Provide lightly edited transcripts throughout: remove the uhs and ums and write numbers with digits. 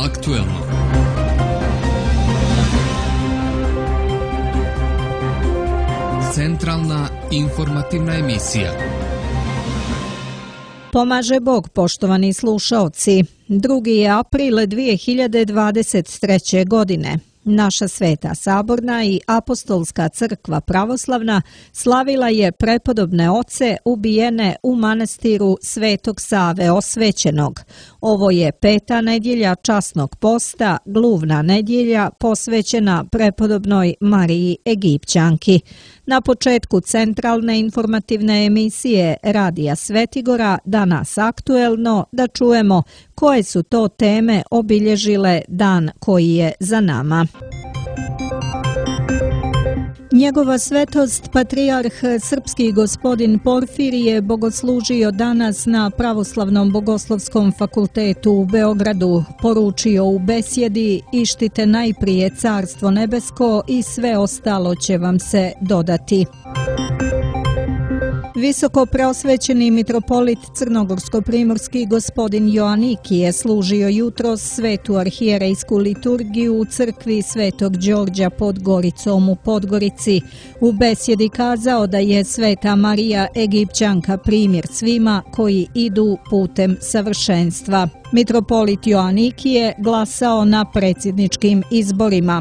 aktuelno. Centralna informativna emisija. Pomaže Bog, poštovani slušaoci. 2. je april 2023. godine. Naša Sveta Saborna i Apostolska crkva pravoslavna slavila je prepodobne oce ubijene u manastiru Svetog Save Osvećenog. Ovo je 5. nedjelja časnog posta, gluvna nedjelja posvećena prepodobnoj Mariji Egipćanki. Na početku centralne informativne emisije Radija Svetigora, danas aktuelno, da čujemo koje su to teme obilježile dan koji je za nama. Njegova svetost, patrijarh srpski gospodin Porfirije, bogoslužio danas na Pravoslavnom bogoslovskom fakultetu u Beogradu. Poručio u besjedi: ištite najprije carstvo nebesko i sve ostalo će vam se dodati. Visoko preosvećeni mitropolit crnogorsko-primorski gospodin Joaniki je služio jutros svetu arhijerejsku liturgiju u crkvi Svetog Đorđa pod Goricom u Podgorici. U besjedi kazao da je Sveta Marija Egipćanka primjer svima koji idu putem savršenstva. Mitropolit Joaniki je glasao na predsjedničkim izborima.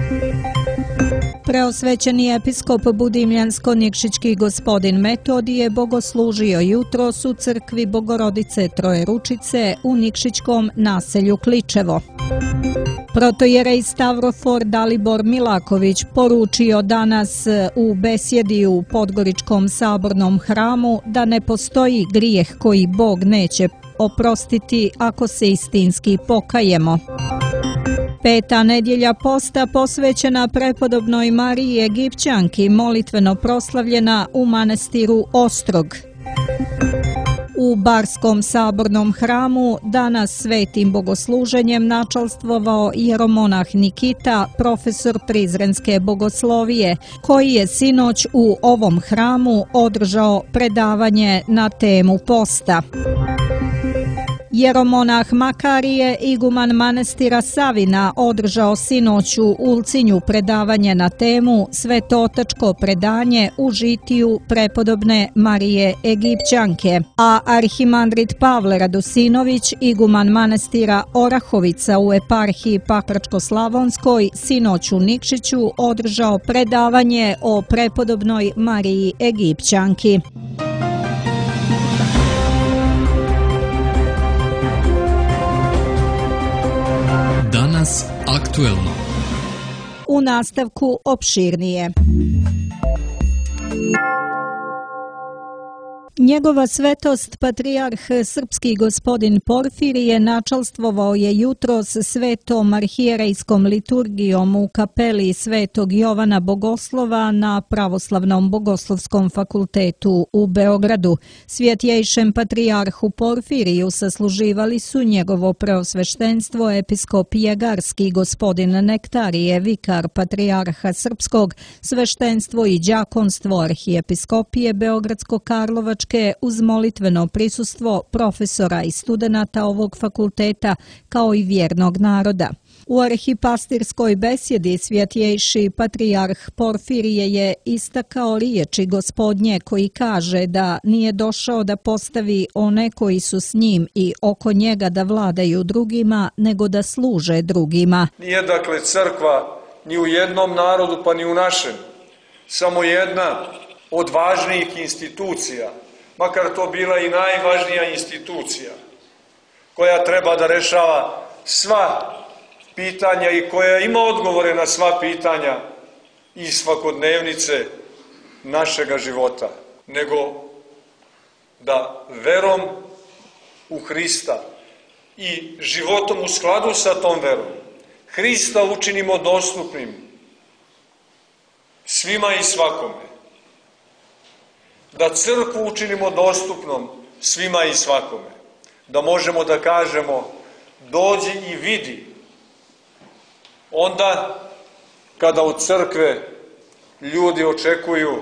Preosvećeni episkop Budimljansko-Nikšićki gospodin Metodije bogoslužio jutros u crkvi Bogorodice Trojeručice u Nikšićkom naselju Kličevo. Protojerej Stavrofor Dalibor Milaković poručio danas u besjedi u Podgoričkom sabornom hramu da ne postoji grijeh koji Bog neće oprostiti ako se istinski pokajemo. 5. nedjelja posta posvećena prepodobnoj Mariji Egipćanki, molitveno proslavljena u manastiru Ostrog. U Barskom sabornom hramu danas svetim bogosluženjem načalstvovao jeromonah Nikita, profesor Prizrenske bogoslovije, koji je sinoć u ovom hramu održao predavanje na temu posta. Jeromonah Makarije, iguman manastira Savina, održao sinoć u Ulcinju predavanje na temu Svetotačko predanje u žitiju prepodobne Marije Egipćanke, a arhimandrit Pavle Radosinović, iguman manastira Orahovica u eparhiji Pakračko-Slavonskoj, sinoć u Nikšiću održao predavanje o prepodobnoj Mariji Egipćanki. Danas aktuelno. U nastavku opširnije. Njegova svetost, patrijarh srpski gospodin Porfirije, načalstvovao je jutros svetom arhijerejskom liturgijom u kapeli Svetog Jovana Bogoslova na Pravoslavnom bogoslovskom fakultetu u Beogradu. Svjetjejšem patrijarhu Porfiriju sasluživali su njegovo preosveštenstvo episkop Jegarski gospodin Nektarije, vikar patrijarha srpskog, sveštenstvo i đakonstvo arhijepiskopije Beogradsko-Karlovačke, uz molitveno prisustvo profesora i studenata ovog fakulteta, kao i vjernog naroda. U arhipastirskoj besjedi svjetjejši patrijarh Porfirije je istakao riječi gospodnje koji kaže da nije došao da postavi one koji su s njim i oko njega da vladaju drugima, nego da služe drugima. Nije dakle crkva ni u jednom narodu pa ni u našem samo jedna od važnijih institucija, makar to bila i najvažnija institucija koja treba da rešava sva pitanja i koja ima odgovore na sva pitanja iz svakodnevnice našega života, nego da verom u Hrista i životom u skladu sa tom verom Hrista učinimo dostupnim svima i svakome. Da crkvu učinimo dostupnom svima i svakome. Da možemo da kažemo dođi i vidi. Onda kada od crkve ljudi očekuju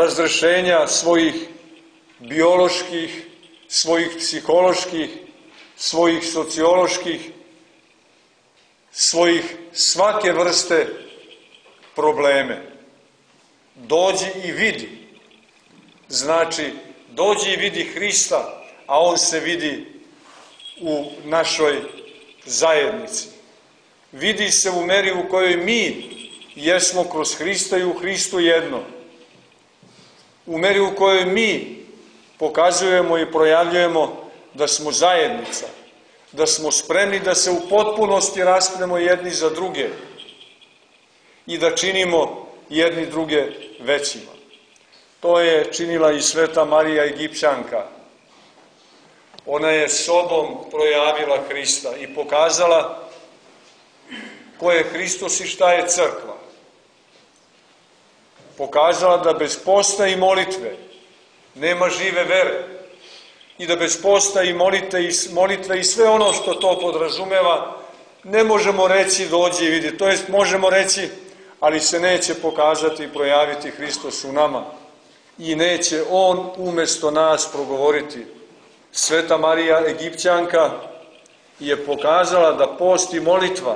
razrešenja svojih bioloških, svojih psiholoških, svojih socioloških, svojih svake vrste probleme. Dođi i vidi. Znači, dođi i vidi Hrista, a on se vidi u našoj zajednici. Vidi se u meri u kojoj mi jesmo kroz Hrista i u Hristu jedno. U meri u kojoj mi pokazujemo i projavljujemo da smo zajednica, da smo spremni da se u potpunosti raspremo jedni za druge i da činimo jedni druge većima. To je činila i Sveta Marija Egipćanka. Ona je sobom projavila Hrista i pokazala ko je Hristos i šta je crkva. Pokazala da bez posta i molitve nema žive vere i da bez posta i molitve i sve ono što to podrazumeva ne možemo reći dođi i vidi. To jest možemo reći, ali se neće pokazati i projaviti Hristos u nama i neće on umesto nas progovoriti. Sveta Marija Egipćanka je pokazala da post i molitva,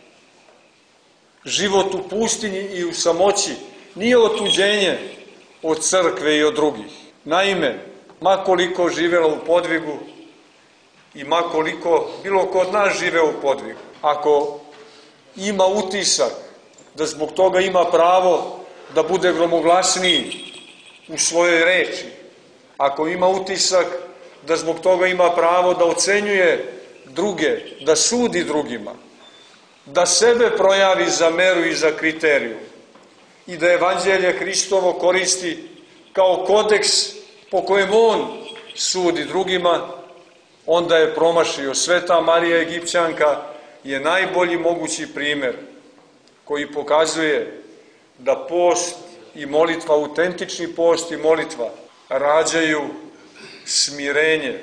život u pustinji i u samoći nije otuđenje od crkve i od drugih. Naime, makoliko živela u podvigu i makoliko bilo ko od nas žive u podvigu, ako ima utisak da zbog toga ima pravo da bude gromoglasniji u svojoj reči, ako ima utisak da zbog toga ima pravo da ocenjuje druge, da sudi drugima, da sebe projavi za meru i za kriteriju i da evanđelje Hristovo koristi kao kodeks po kojem on sudi drugima, onda je promašio. Sveta Marija Egipćanka je najbolji mogući primer koji pokazuje da post i molitva, autentični post i molitva rađaju smirenje.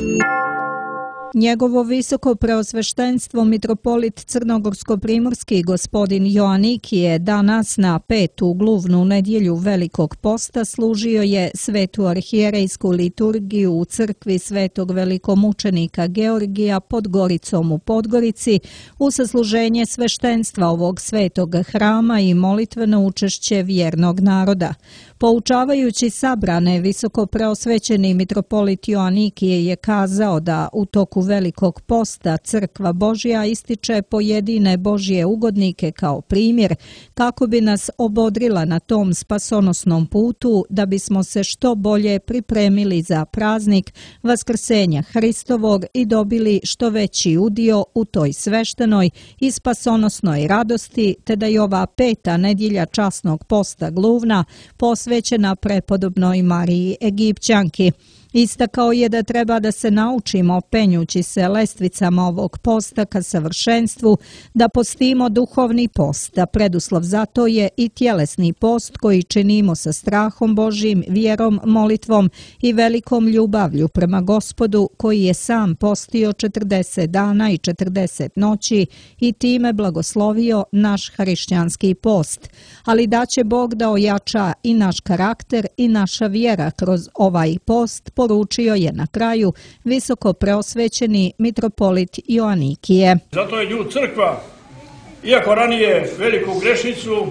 Njegovo visoko preosveštenstvo mitropolit Crnogorsko-primorski gospodin Joanikije danas na 5. gluvnu nedjelju Velikog posta služio je svetu arhijerejsku liturgiju u crkvi svetog velikomučenika Georgija pod Goricom u Podgorici u sasluženje sveštenstva ovog svetog hrama i molitveno učešće vjernog naroda. Poučavajući sabrane, visoko preosvećeni mitropolit Joanikije je kazao da u toku Velikog posta Crkva Božja ističe pojedine Božje ugodnike kao primjer kako bi nas obodrila na tom spasonosnom putu da bismo se što bolje pripremili za praznik Vaskrsenja Hristovog i dobili što veći udio u toj sveštenoj i spasonosnoj radosti, te da je ova 5. nedjelja časnog posta gluvna posvećena prepodobnoj Mariji Egipćanki. Istakao je da treba da se naučimo, penjući se lestvicama ovog posta ka savršenstvu, da postimo duhovni post, a preduslov za to je i tjelesni post koji činimo sa strahom Božjim, vjerom, molitvom i velikom ljubavlju prema Gospodu koji je sam postio 40 dana i 40 noći i time blagoslovio naš hrišćanski post. Ali da će Bog da ojača i naš karakter i naša vjera kroz ovaj post, poručio je na kraju visoko preosvećeni mitropolit Joanikije. Zato je nju crkva, iako ranije veliku grešnicu,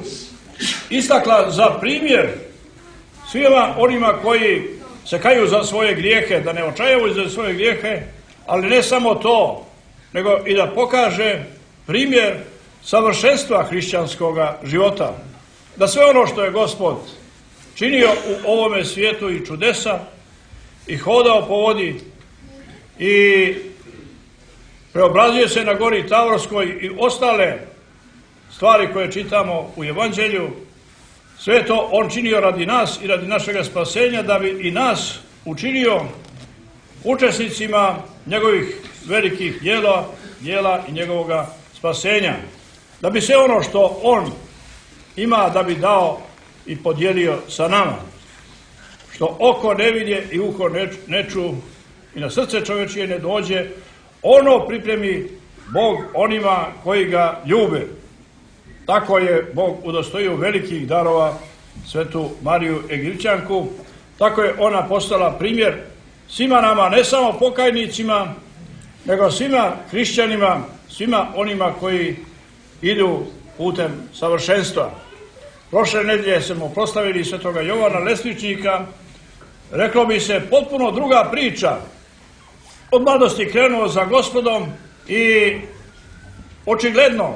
istakla za primjer svima onima koji se kaju za svoje grijehe, da ne očajavaju za svoje grijehe, ali ne samo to, nego i da pokaže primjer savršenstva hrišćanskog života. Da sve ono što je Gospod činio u ovome svijetu i čudesa, i hodao po vodi i preobrazuje se na gori Tavorskoj i ostale stvari koje čitamo u Evanđelju, sve to on činio radi nas i radi našega spasenja, da bi i nas učinio učesnicima njegovih velikih djela i njegovoga spasenja. Da bi sve ono što on ima da bi dao i podijelio sa nama. Što oko ne vidje i uho ne ču i na srce čovječije ne dođe, ono pripremi Bog onima koji ga ljube. Tako je Bog udostojio velikih darova svetu Mariju Egipćanku, tako je ona postala primjer svima nama, ne samo pokajnicima, nego svima hrišćanima, svima onima koji idu putem savršenstva. Prošle nedelje smo proslavili svetoga Jovana Lesvičnika. Reklo bi se potpuno druga priča. Od mladosti krenuo za Gospodom i očigledno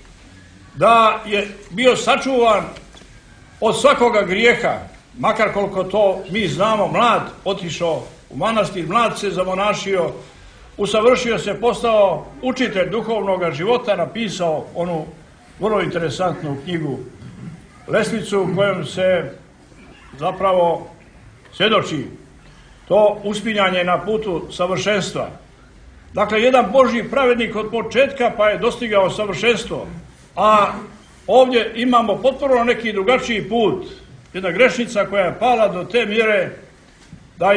da je bio sačuvan od svakoga grijeha, makar koliko to mi znamo, mlad, otišao u manastir, mlad se zamonašio, usavršio se, postao učitelj duhovnog života, napisao onu vrlo interesantnu knjigu Lesvicu u kojom se zapravo svjedoči to uspinjanje na putu savršenstva. Dakle, jedan Božji pravednik od početka pa je dostigao savršenstvo, a ovdje imamo potpuno neki drugačiji put. Jedna grešnica koja je pala do te mjere da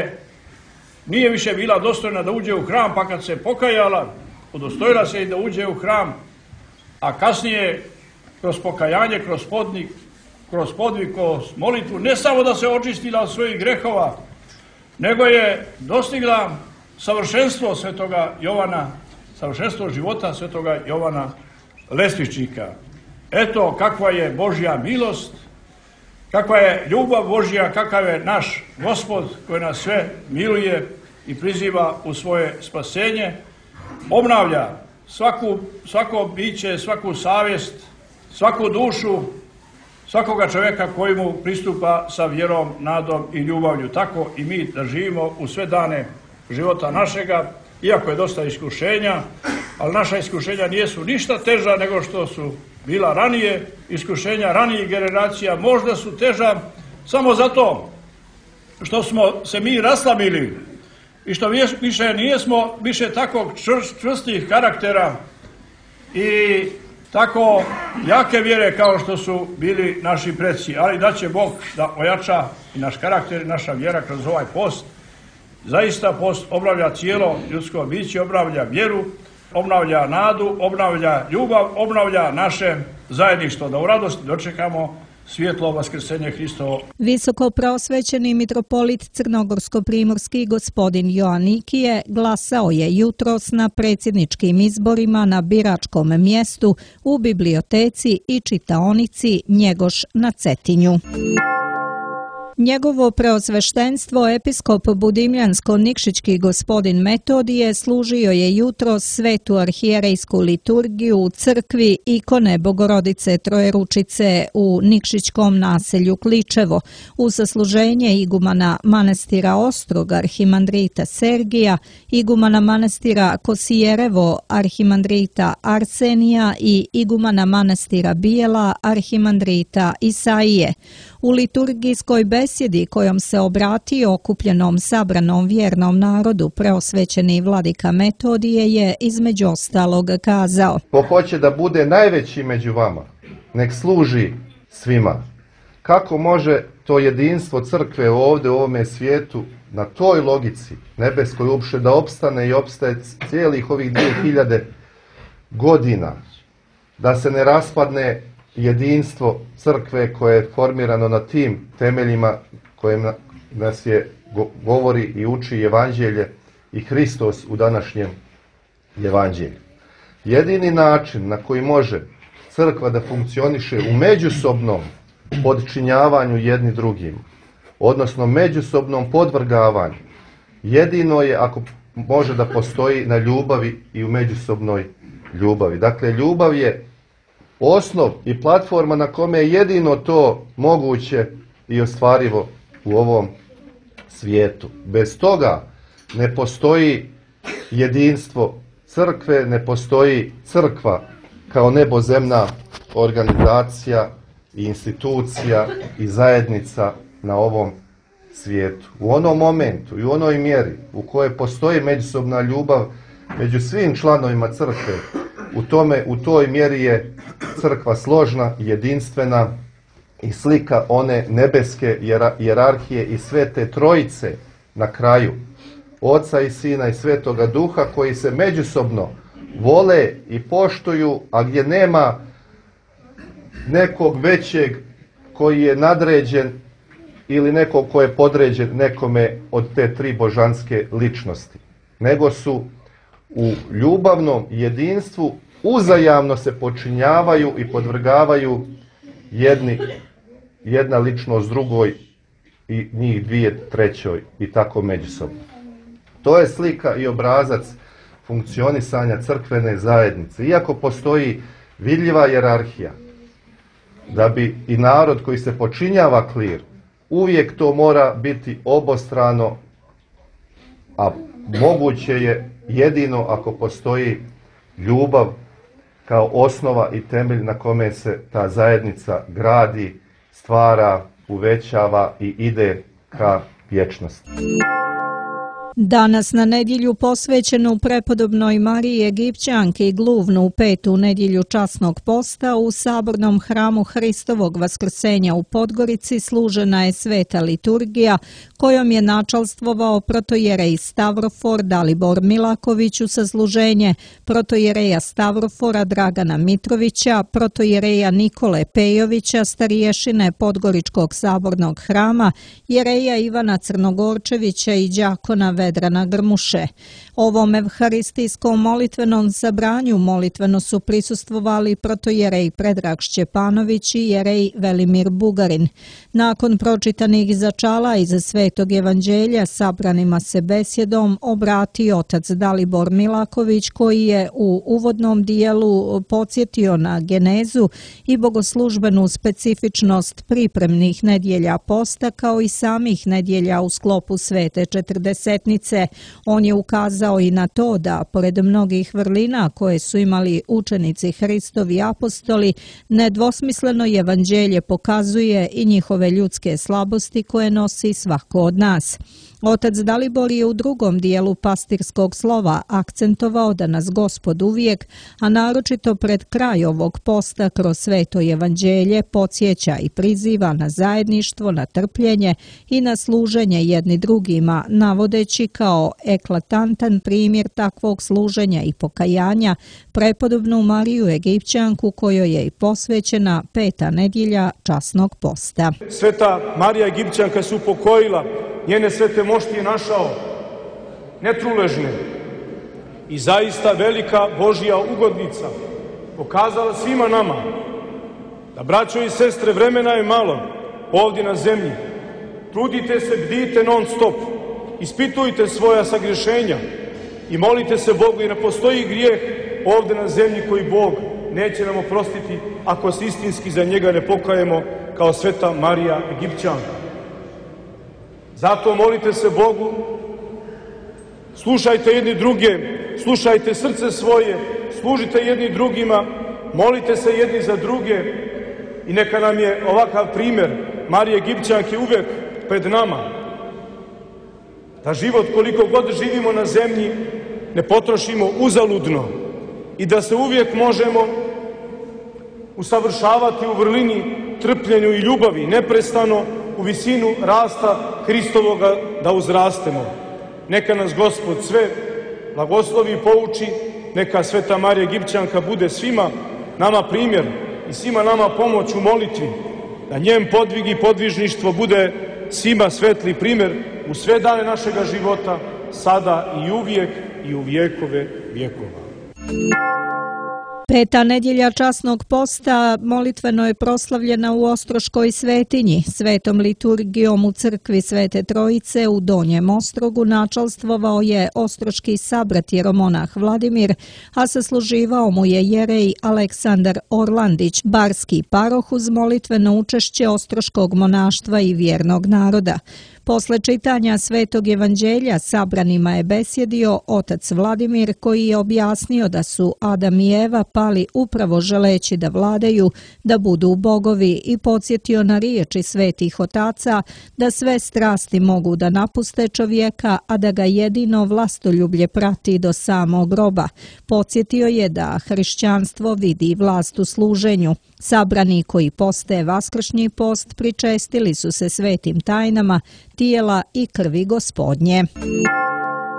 nije više bila dostojna da uđe u hram, pa kad se pokajala, udostojila se i da uđe u hram, a kasnije kroz pokajanje, kroz podvig, kroz molitvu, ne samo da se očistila od svojih grehova, nego je dostigla savršenstvo svetoga Jovana, savršenstvo života svetoga Jovana Lesvičnika. Eto kakva je Božja milost, kakva je ljubav Božja, kakav je naš Gospod koji nas sve miluje i priziva u svoje spasenje, obnavlja svako biće, svaku savjest, svaku dušu, svakoga čovjeka koji mu pristupa sa vjerom, nadom i ljubavlju. Tako i mi da živimo u sve dane života našega, iako je dosta iskušenja, ali naša iskušenja nisu ništa teža nego što su bila ranije, iskušenja ranijih generacija možda su teža samo zato što smo se mi raslabili i što nismo više takvog čvrstih karaktera i tako jake vjere kao što su bili naši preci. Ali da će Bog da ojača i naš karakter i naša vjera kroz ovaj post. Zaista post obnavlja cijelo ljudsko biće, obnavlja vjeru, obnavlja nadu, obnavlja ljubav, obnavlja naše zajedništvo, da u radosti dočekamo svjetlo vaskrsenje Hristovo. Visoko prosvećeni mitropolit crnogorsko-primorski gospodin Joanikije glasao je jutros na predsjedničkim izborima na biračkom mjestu u biblioteci i čitaonici Njegoš na Cetinju. Njegovo preosveštenstvo episkop Budimljansko-Nikšićki gospodin Metodije služio je jutros svetu arhijerejsku liturgiju u crkvi ikone Bogorodice Trojeručice u Nikšićkom naselju Kličevo uz zasluženje igumana manastira Ostrog arhimandrita Sergija, igumana manastira Kosijerevo arhimandrita Arsenija i igumana manastira Bijela arhimandrita Isaije. U liturgijskoj besjedi kojom se obratio okupljenom sabranom vjernom narodu preosvećeni vladika Metodije je između ostalog kazao: Ko hoće da bude najveći među vama, nek služi svima. Kako može to jedinstvo crkve ovdje u ovome svijetu na toj logici nebeskoj uopšte da opstane i opstaje cijelih ovih 2000 godina, da se ne raspadne jedinstvo crkve koje je formirano na tim temeljima kojim nas govori i uči evanđelje i Hristos u današnjem evanđelju. Jedini način na koji može crkva da funkcioniše u međusobnom podčinjavanju jedni drugim, odnosno međusobnom podvrgavanju, jedino je ako može da postoji na ljubavi i u međusobnoj ljubavi. Dakle, ljubav je osnov i platforma na kome je jedino to moguće i ostvarivo u ovom svijetu. Bez toga ne postoji jedinstvo crkve, ne postoji crkva kao nebozemna organizacija i institucija i zajednica na ovom svijetu. U onom momentu i u onoj mjeri u kojoj postoji međusobna ljubav među svim članovima crkve, u toj mjeri je crkva složna, jedinstvena i slika one nebeske hijerarhije i svete trojice na kraju, Oca i Sina i Svetoga Duha, koji se međusobno vole i poštuju, a gdje nema nekog većeg koji je nadređen ili nekog koji je podređen nekome od te tri božanske ličnosti, nego su u ljubavnom jedinstvu uzajamno se počinjavaju i podvrgavaju jedna ličnost drugoj i njih dvije trećoj i tako međusobno. To je slika i obrazac funkcionisanja crkvene zajednice. Iako postoji vidljiva hijerarhija, da bi i narod koji se počinjava klir, uvijek to mora biti obostrano, a moguće je jedino ako postoji ljubav kao osnova i temelj na kome se ta zajednica gradi, stvara, uvećava i ide ka vječnosti. Danas na nedjelju posvećenu prepodobnoj Mariji Egipćanki i gluvnu petu nedjelju časnog posta u sabornom hramu Hristovog vaskrsenja u Podgorici služena je sveta liturgija kojom je načalstvovao protojerej Stavrofor Dalibor Milaković u sasluženje protojereja Stavrofora Dragana Mitrovića, protojereja Nikole Pejovića, stariješine Podgoričkog sabornog hrama, jereja Ivana Crnogorčevića i đakona Vedrana Grmuše. Ovom evharistijskom molitvenom sabranju molitveno su prisustvovali protojerej Predrag Šćepanović i jerej Velimir Bugarin. Nakon pročitanih začala iz Svetog evanđelja sabranima se besjedom obratio otac Dalibor Milaković, koji je u uvodnom dijelu podsjetio na genezu i bogoslužbenu specifičnost pripremnih nedjelja posta kao i samih nedjelja u sklopu Svete Četrdesetnice. On je ukazao i na to da, pored mnogih vrlina koje su imali učenici Hristovi apostoli, nedvosmisleno evanđelje pokazuje i njihove ljudske slabosti koje nosi svako od nas. Otac Dalibor je u drugom dijelu pastirskog slova akcentovao da nas Gospod uvijek, a naročito pred kraj ovog posta kroz sveto evanđelje podsjeća i priziva na zajedništvo, na trpljenje i na služenje jedni drugima, navodeći kao eklatantan primjer takvog služenja i pokajanja prepodobnu Mariju Egipćanku kojoj je i posvećena peta nedjelja časnog posta. Sveta Marija Egipćanka se upokojila, njene svete mošti je našao netruležne i zaista velika Božja ugodnica pokazala svima nama da, braćo i sestre, vremena je malo ovdje na zemlji. Trudite se, bdite non stop, ispitujte svoja sagrešenja i molite se Bogu, i ne postoji grijeh ovdje na zemlji koji Bog neće nam oprostiti ako se istinski za njega ne pokajemo kao sveta Marija Egipćanka. Zato molite se Bogu, slušajte jedni druge, slušajte srce svoje, služite jedni drugima, molite se jedni za druge i neka nam je ovakav primjer Marije Egipćanke uvijek pred nama. Da život koliko god živimo na zemlji ne potrošimo uzaludno i da se uvijek možemo usavršavati u vrlini, trpljenju i ljubavi, neprestano u visinu rasta Hristovoga da uzrastemo. Neka nas Gospod sve blagoslovi i pouči, neka sveta Marija Egipćanka bude svima nama primjer i svima nama pomoć u molitvi, da njen podvig i podvižništvo bude svima svetli primjer u sve dane našega života, sada i uvijek i u vjekove vjekova. Peta nedjelja časnog posta molitveno je proslavljena u Ostroškoj svetinji. Svetom liturgijom u crkvi Svete Trojice u Donjem Ostrogu načalstvovao je ostroški sabrat jeromonah Vladimir, a sasluživao mu je jerej Aleksandar Orlandić, barski paroh uz molitveno učešće ostroškog monaštva i vjernog naroda. Posle čitanja Svetog evanđelja sabranima je besjedio otac Vladimir, koji je objasnio da su Adam i Eva pali upravo želeći da vladaju, da budu bogovi, i podsjetio na riječi svetih otaca da sve strasti mogu da napuste čovjeka, a da ga jedino vlastoljublje prati do samog groba. Podsjetio je da hrišćanstvo vidi vlast u služenju. Sabrani koji poste vaskršnji post pričestili su se svetim tajnama tijela i krvi Gospodnje.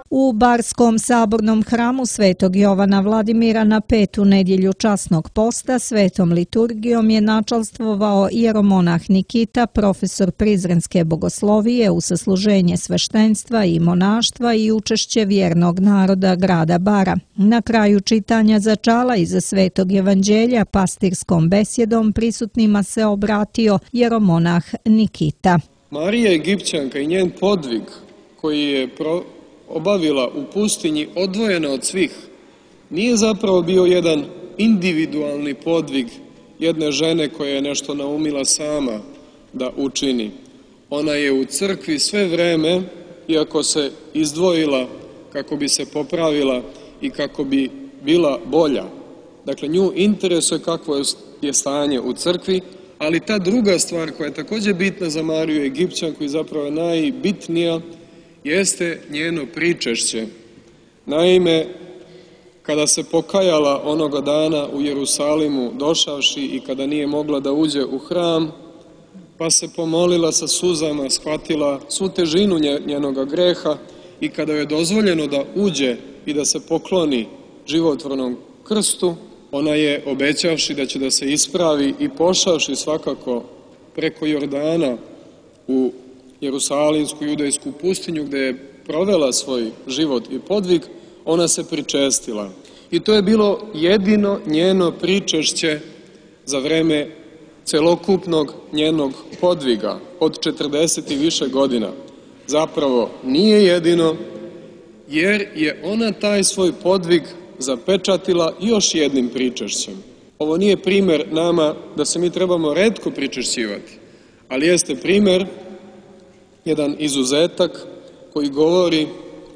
U Barskom sabornom hramu Svetog Jovana Vladimira na 5. nedjelju časnog posta svetom liturgijom je načalstvovao jeromonah Nikita, profesor Prizrenske bogoslovije u sasluženje sveštenstva i monaštva i učešće vjernog naroda grada Bara. Na kraju čitanja začala iza Svetog evanđelja pastirskom besjedom prisutnima se obratio jeromonah Nikita. Marija Egipćanka i njen podvig koji je obavila u pustinji odvojena od svih, nije zapravo bio jedan individualni podvig jedne žene koja je nešto naumila sama da učini. Ona je u crkvi sve vreme, iako se izdvojila kako bi se popravila i kako bi bila bolja. Dakle, nju interesuje kakvo je stanje u crkvi, ali ta druga stvar koja je također bitna za Mariju Egipćanku i zapravo najbitnija, jeste njeno pričešće. Naime, kada se pokajala onoga dana u Jerusalimu došavši i kada nije mogla da uđe u hram, pa se pomolila sa suzama, shvatila svu težinu njenoga greha i kada je dozvoljeno da uđe i da se pokloni životvornom krstu, ona je obećavši da će da se ispravi i pošavši svakako preko Jordana u Jerusalimsku judejsku pustinju gdje je provela svoj život i podvig, ona se pričestila. I to je bilo jedino njeno pričešće za vreme celokupnog njenog podviga od 40 i više godina. Zapravo nije jedino, jer je ona taj svoj podvig zapečatila još jednim pričešćem. Ovo nije primjer nama da se mi trebamo retko pričešćivati, ali jeste primjer, jedan izuzetak koji govori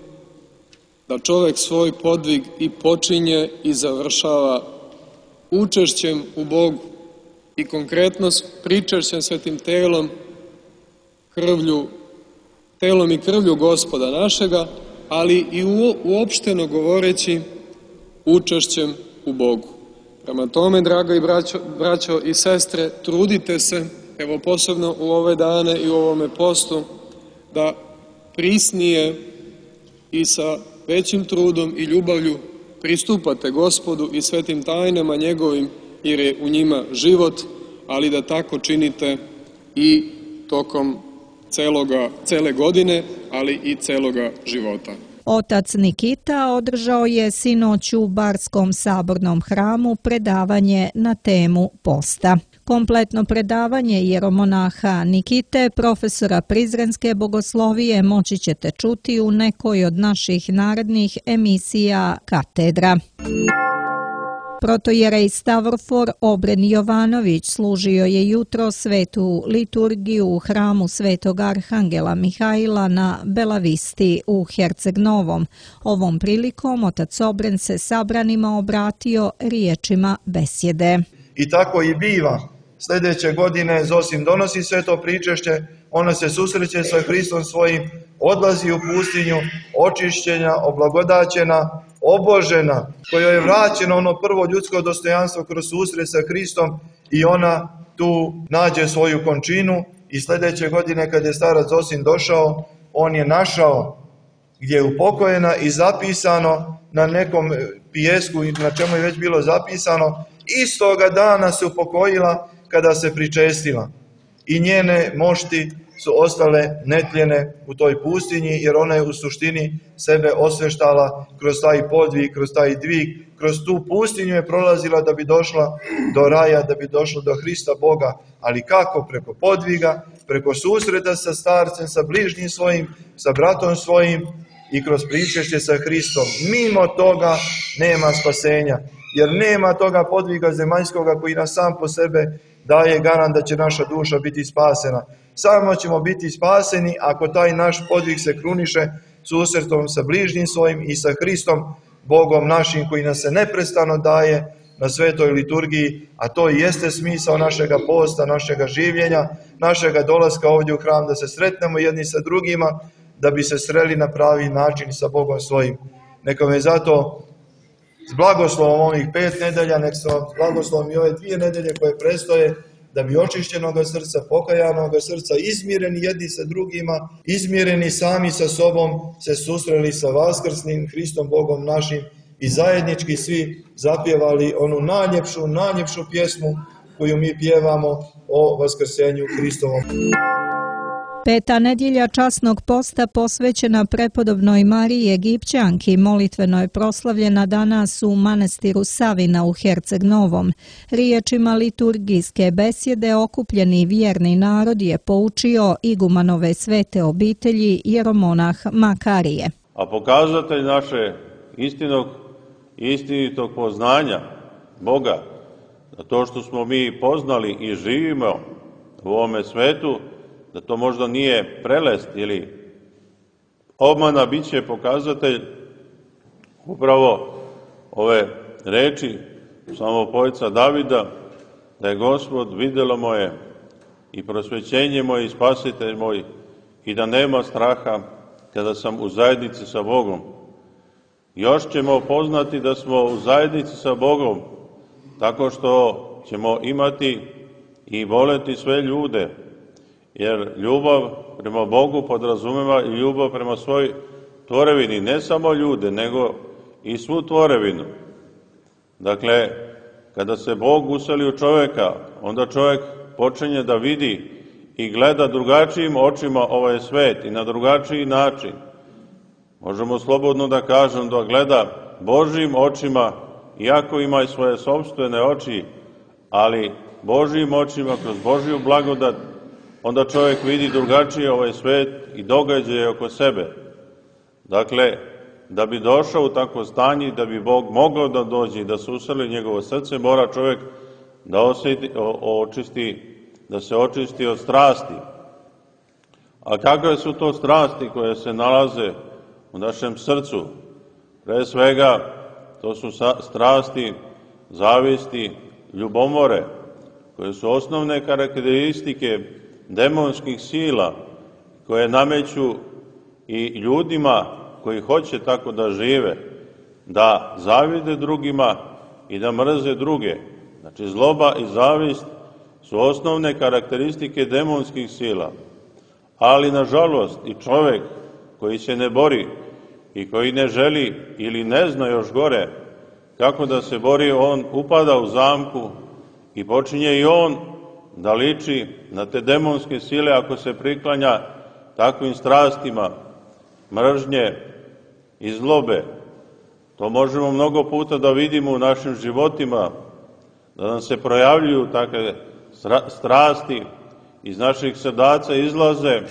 da čovjek svoj podvig i počinje i završava učešćem u Bogu i konkretno pričešćem svetim telom i krvlju Gospoda našega, ali i uopšteno govoreći učešćem u Bogu. Prema tome, draga i braćo i sestre, trudite se, evo posebno u ove dane i u ovome postu, da prisnije i sa većim trudom i ljubavlju pristupate Gospodu i svetim tajnama njegovim, jer je u njima život, ali da tako činite i tokom cele godine, ali i celoga života. Otac Nikita održao je sinoć u Barskom sabornom hramu predavanje na temu posta. Kompletno predavanje jeromonaha Nikite, profesora Prizrenske bogoslovije, moći ćete čuti u nekoj od naših narednih emisija Katedra. Protojerej Stavrofor Obren Jovanović služio je jutro svetu liturgiju u hramu Svetog Arhangela Mihajla na Belavisti u Herceg-Novom. Ovom prilikom otac Obren se sabranima obratio riječima besjede. I tako i biva. Sljedeće godine Zosim donosi sveto pričešće, ona se susreće sa Hristom svojim, odlazi u pustinju, očišćenja, oblagodaćena, obožena, kojoj je vraćeno ono prvo ljudsko dostojanstvo kroz susret sa Hristom i ona tu nađe svoju končinu i sljedeće godine kad je starac Zosim došao, on je našao gdje je upokojena i zapisano na nekom pijesku na čemu je već bilo zapisano, istoga dana se upokojila kada se pričestila i njene mošti su ostale netljene u toj pustinji, jer ona je u suštini sebe osveštala kroz taj podvig, kroz taj dvig, kroz tu pustinju je prolazila da bi došla do raja, da bi došla do Hrista Boga, ali kako? Preko podviga, preko susreta sa starcem, sa bližnjim svojim, sa bratom svojim i kroz pričešće sa Hristom. Mimo toga nema spasenja, jer nema toga podviga zemaljskoga koji nas sam po sebe daje garant da će naša duša biti spasena. Samo ćemo biti spaseni ako taj naš podvig se kruniše susretom sa bližnjim svojim i sa Hristom, Bogom našim koji nas se neprestano daje na svetoj liturgiji, a to i jeste smisao našega posta, našega življenja, našega dolaska ovdje u hram, da se sretnemo jedni sa drugima, da bi se sreli na pravi način sa Bogom svojim. Neka me zato s blagoslovom ovih 5 nedelja, nek se s blagoslovom i ove 2 nedelje koje predstoje, da bi očišćenoga srca, pokajanoga srca, izmireni jedni sa drugima, izmireni sami sa sobom, se susreli sa vaskrsnim Hristom Bogom našim i zajednički svi zapjevali onu najljepšu pjesmu koju mi pjevamo o vaskrsenju Hristovom. Peta nedjelja časnog posta posvećena prepodobnoj Mariji Egipćanki molitveno je proslavljena danas u manastiru Savina u Herceg Novom. Riječima liturgijske besjede okupljeni vjerni narod je poučio igumanove svete obitelji jeromonah Makarije. A pokazatelj naše istinitog poznanja Boga, da to što smo mi poznali i živimo u ovome svetu, da to možda nije prelest ili obmana, bit će pokazatelj upravo ove reči psalmopojca Davida, da je Gospod vidjelo moje i prosvećenje moje i spasitelj moj i da nema straha kada sam u zajednici sa Bogom. Još ćemo poznati da smo u zajednici sa Bogom tako što ćemo imati i voleti sve ljude, jer ljubav prema Bogu podrazumeva i ljubav prema svoj tvorevini, ne samo ljude, nego i svu tvorevinu. Dakle, kada se Bog useli u čovjeka, onda čovjek počinje da vidi i gleda drugačijim očima ovaj svet i na drugačiji način. Možemo slobodno da kažem da gleda Božjim očima, iako ima i svoje sopstvene oči, ali Božjim očima, kroz Božju blagodat, onda čovjek vidi drugačije ovaj svet i događaje oko sebe. Dakle, da bi došao u takvo stanje, da bi Bog mogao da dođe i da se useli njegovo srce, mora čovjek da se očisti od strasti. A kakve su to strasti koje se nalaze u našem srcu? Pre svega, to su strasti, zavisti, ljubomore, koje su osnovne karakteristike demonskih sila, koje nameću i ljudima koji hoće tako da žive, da zavide drugima i da mrze druge. Znači, zloba i zavist su osnovne karakteristike demonskih sila. Ali, nažalost, i čovjek koji se ne bori i koji ne želi ili ne zna još gore kako da se bori, on upada u zamku i počinje i on da liči na te demonske sile ako se priklanja takvim strastima, mržnje i zlobe. To možemo mnogo puta da vidimo u našim životima, da nam se projavljuju takve strasti, iz naših srdaca izlaze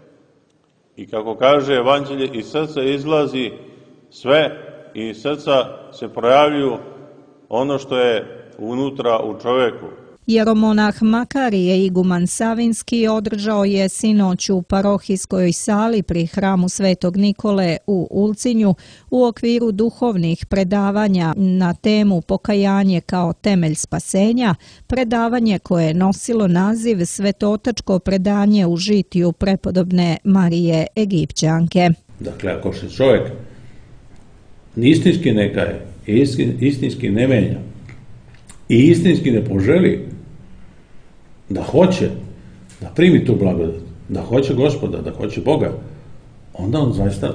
i kako kaže Evanđelje, iz srca izlazi sve i iz srca se projavljuju ono što je unutra u čovjeku. Jeromonah Makarije iguman Savinski održao je sinoć u parohijskoj sali pri hramu Svetog Nikole u Ulcinju u okviru duhovnih predavanja na temu Pokajanje kao temelj spasenja, predavanje koje je nosilo naziv Svetotačko predanje u žitiju prepodobne Marije Egipćanke. Dakle, ako se čovjek istinski ne kaje, istinski ne menja i istinski ne poželi da hoće da primi tu blagodat, da hoće Gospoda, da hoće Boga, onda on zaista,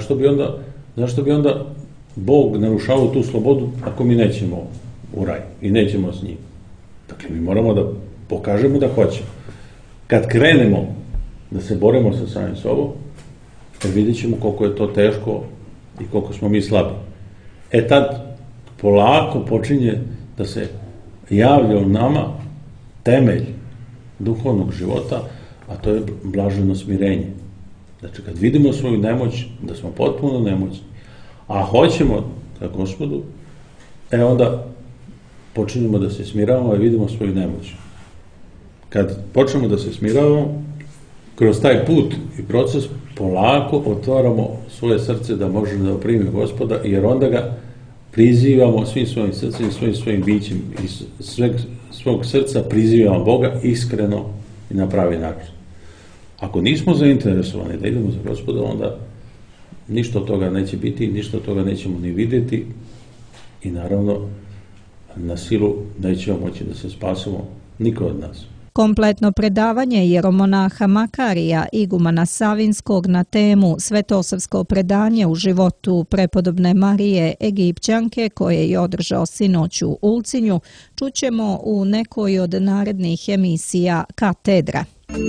zašto bi onda Bog narušavao tu slobodu ako mi nećemo u raj i nećemo s njim? Dakle, mi moramo da pokažemo da hoćemo. Kad krenemo da se borimo sa samim sobom, vidjet ćemo koliko je to teško i koliko smo mi slabi. Tad polako počinje da se javlja u nama temelj duhovnog života, a to je blaženo smirenje. Znači, kad vidimo svoju nemoć, da smo potpuno nemoćni, a hoćemo ka Gospodu, onda počinjemo da se smiravamo i vidimo svoju nemoć. Kad počnemo da se smiravamo, kroz taj put i proces polako otvaramo svoje srce da možemo da primi Gospoda, jer onda ga prizivamo svim svojim srcem, svojim bićem i svog srca prizivamo Boga iskreno i na pravi način. Ako nismo zainteresovani da idemo za Gospoda, onda ništa od toga neće biti, ništa od toga nećemo ni vidjeti i naravno na silu nećemo moći da se spasimo Niko od nas. Kompletno predavanje jeromonaha Makarija igumana Savinskog na temu Svetosavsko predanje u životu prepodobne Marije Egipćanke koje je održao sinoć u Ulcinju čućemo u nekoj od narednih emisija Katedra.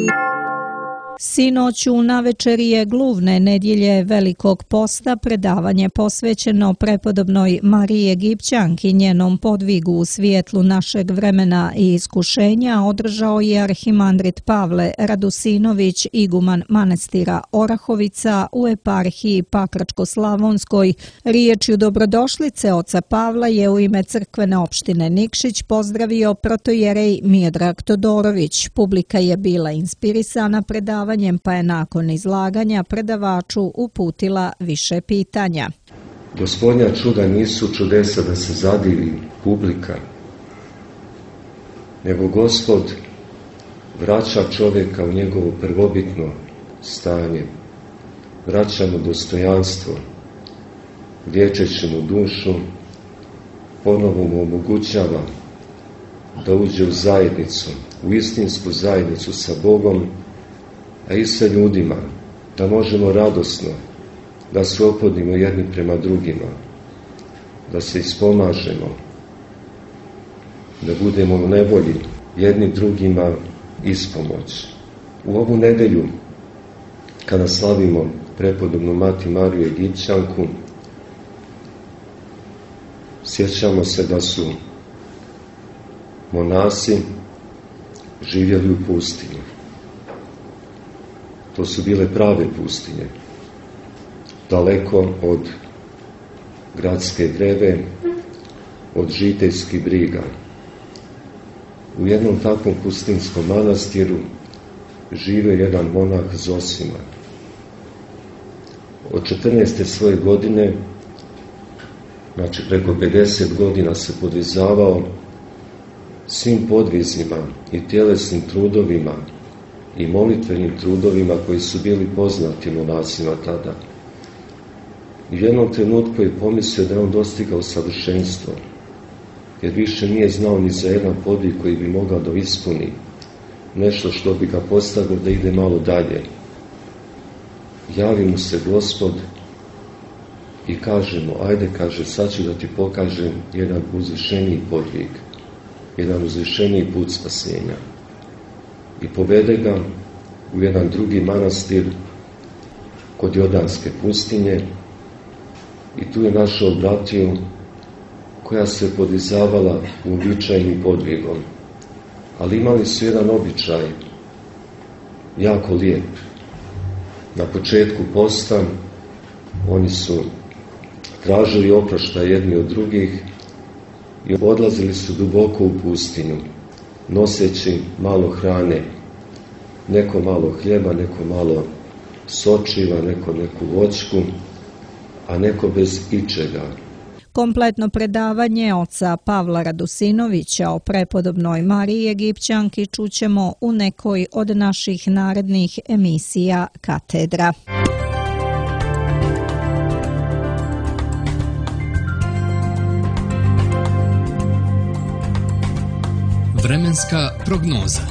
Sinoć u navečerije gluvne nedjelje Velikog posta predavanje posvećeno prepodobnoj Mariji Egipćanki, njenom podvigu u svijetlu našeg vremena i iskušenja održao je arhimandrit Pavle Radusinović, iguman manastira Orahovica u eparhiji Pakračko-Slavonskoj. Riječju dobrodošlice oca Pavla je u ime crkvene opštine Nikšić pozdravio protojerej Miodrag Todorović. Publika je bila inspirisana predavanjem, pa je nakon izlaganja predavaču uputila više pitanja. Gospodnja čuda nisu čudesa da se zadivi publika, nego Gospod vraća čovjeka u njegovo prvobitno stanje, vraća mu dostojanstvo, liječeći mu dušu, ponovo mu omogućava da uđe u zajednicu, u istinsku zajednicu sa Bogom, a i sa ljudima, da možemo radosno da se ophodimo jedni prema drugima, da se ispomažemo, da budemo u nevolji jedni drugima ispomoć. U ovu nedelju, kada slavimo prepodobnu Mati Mariju Egipćanku, sjećamo se da su monasi živjeli u pustinji. To su bile prave pustinje, daleko od gradske dreve, od žiteljskih briga. U jednom takvom pustinskom manastiru žive jedan monah Zosima. Od 14. svoje godine, znači preko 50 godina, se podvizavao svim podvizima i tjelesnim trudovima i molitvenim trudovima koji su bili poznati monasima tada. U jednom trenutku je pomislio da je on dostigao savršenstvo, jer više nije znao ni za jedan podvig koji bi mogao da ispuni nešto što bi ga postavilo da ide malo dalje. Javi mu se Gospod i kaže mu, ajde, kaže, sad ću da ti pokažem jedan uzvišeniji podvig, jedan uzvišeniji put spasenja. I povede ga u jedan drugi manastir kod Jordanske pustinje i tu je našao bratiju koja se podvizavala uobičajenim podvigom, ali imali su jedan običaj jako lijep. Na početku posta oni su tražili oproštaj jedni od drugih i odlazili su duboko u pustinju, noseći malo hrane, neko malo hljeba, neko malo sočiva, neko neku voćku, a neko bez ičega. Kompletno predavanje oca Pavla Radusinovića o prepodobnoj Mariji Egipćanki čućemo u nekoj od naših narednih emisija Katedra. Vremenska prognoza.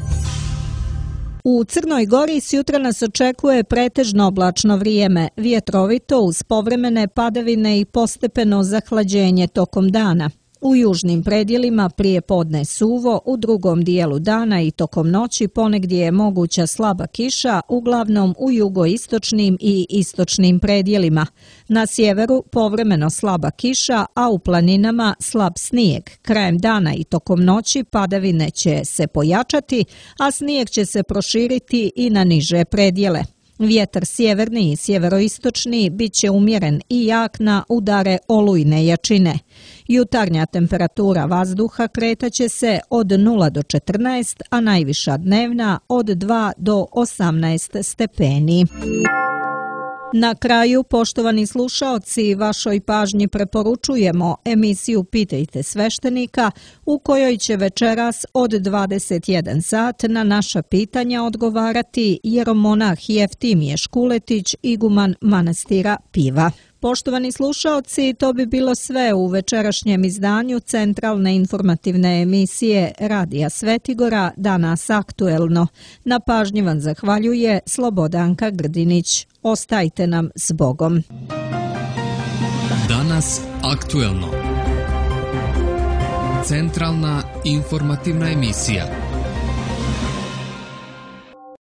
U Crnoj Gori sjutra nas očekuje pretežno oblačno vrijeme, vjetrovito uz povremene padavine i postepeno zahlađenje tokom dana. U južnim predjelima prije podne suvo, u drugom dijelu dana i tokom noći ponegdje je moguća slaba kiša, uglavnom u jugoistočnim i istočnim predjelima. Na sjeveru povremeno slaba kiša, a u planinama slab snijeg. Krajem dana i tokom noći padavine će se pojačati, a snijeg će se proširiti i na niže predjele. Vjetar sjeverni i sjeveroistočni bit će umjeren i jak na udare olujne jačine. Jutarnja temperatura vazduha kretaće se od 0 do 14, a najviša dnevna od 2 do 18 stepeni. Na kraju, poštovani slušaoci, vašoj pažnji preporučujemo emisiju Pitajte sveštenika u kojoj će večeras od 21 sat na naša pitanja odgovarati jeromonah Jeftimije Škuletić, iguman manastira Piva. Poštovani slušaoci, to bi bilo sve u večerašnjem izdanju centralne informativne emisije Radija Svetigora, danas aktuelno. Na pažnji vam zahvaljuje Slobodanka Grdinić. Ostajte nam s Bogom. Danas aktuelno. Centralna informativna emisija.